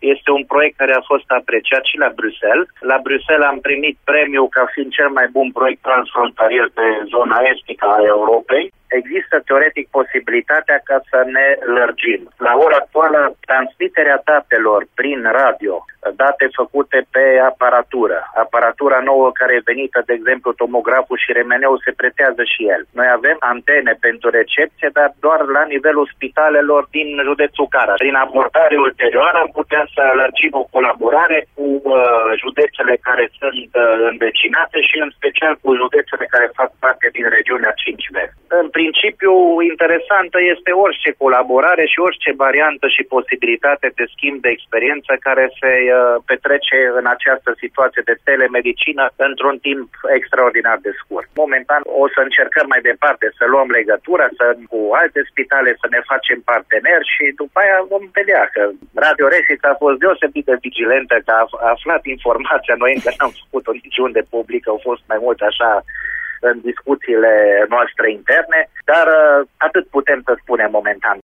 Este un proiect care a fost apreciat și la Bruxelles. La Bruxelles am primit premiul ca fiind cel mai bun proiect transfrontalier pe zona estică a Europei. Există teoretic posibilitatea ca să ne lărgim. La ora actuală, transmiterea datelor prin radio, date făcute pe aparatura nouă care e venită, de exemplu, tomograful și remeneul se pretează și el. Noi avem antene pentru recepție, dar doar la nivelul spitalelor din județul Cara. Prin abordare ulterioară am putea să lărgim o colaborare cu județele care sunt învecinate și în special cu județele care fac parte din regiunea 5V. În principiu, interesantă este orice colaborare și orice variantă și posibilitate de schimb de experiență care se petrece în această situație de telemedicină într-un timp extraordinar de scurt. Momentan o să încercăm mai departe să luăm legătura cu alte spitale, să ne facem parteneri și după aia vom vedea că Radio Reșița a fost deosebit de vigilentă, că a aflat informația. Noi încă n-am făcut-o niciunde public, au fost mai mult așa în discuțiile noastre interne, dar atât putem să spunem momentan.